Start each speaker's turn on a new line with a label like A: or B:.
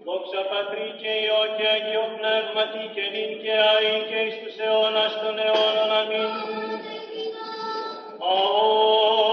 A: Δόξα Πατρί και Υιό και Αγίο Πνεύματι και νυν και αεί και εις τους αιώνας των αιώνων. Αμήν.